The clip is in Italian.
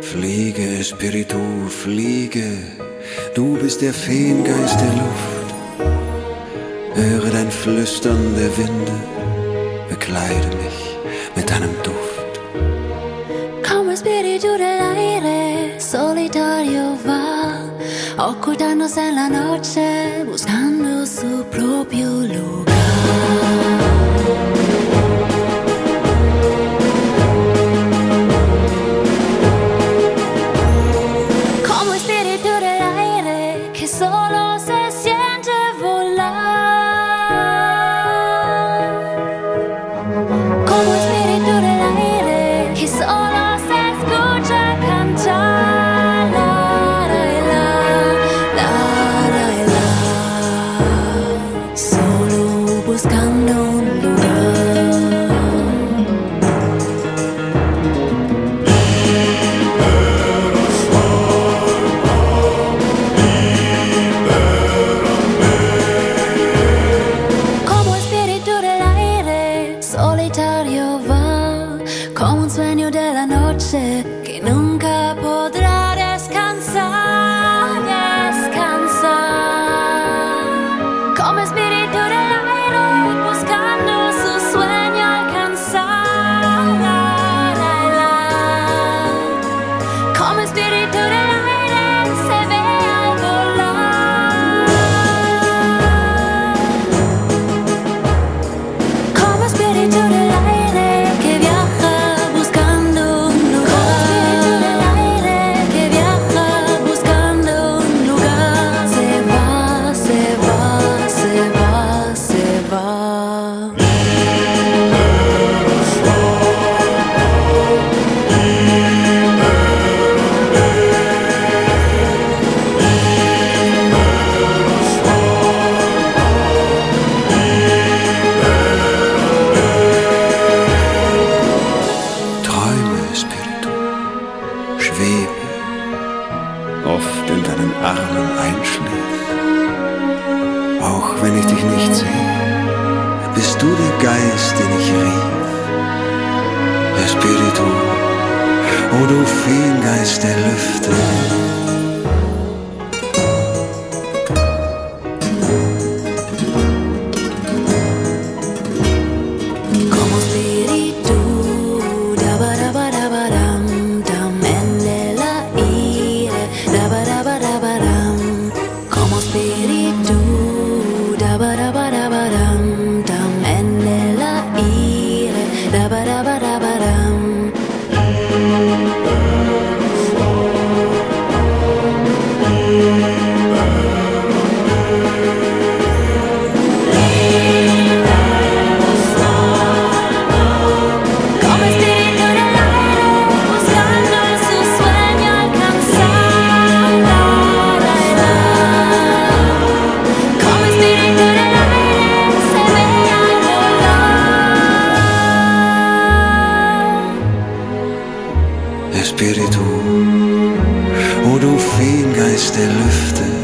Fliege, Espiritu, fliege, du bist der Feengeist der Luft. Höre dein Flüstern der Winde, bekleide mich mit deinem Duft. Come spirito dell'aire, solitario va, occultándose en la noche, buscando su propio lugar. Solo se siente volar, como espíritu del aire que solo se escucha cantar, la, la, la, la, la, solo buscando un lugar. Como un sueño de la noche que nunca podrá descansar, descansar. Como espíritu del aire buscando su sueño alcanzar, la, la, la. Como espíritu del aire se ve al volar. Como espíritu del aire que viaja buscando un lugar, se va, se va, se va, se va. Träume, Espiritu, schwebe, oft in deinen Armen einschläf. Auch wenn ich dich nicht sehe, bist du der Geist, den ich rief. Espiritu, o du Feengeist der Lüfte. Como espíritu, da-ba-da-ba-da-ba-dam, dam, en el aire, da-ba-da-ba-da-ba-dam. Como espíritu, da-ba-da-ba-da-ba-dam, dam, en el aire, da-ba-da-ba-da-ba-dam. Como espíritu del aire buscando su sueño alcanzar, la, la, la. Como espíritu del aire se ve al volar. Espiritu, o du Feengeist der Lüfte.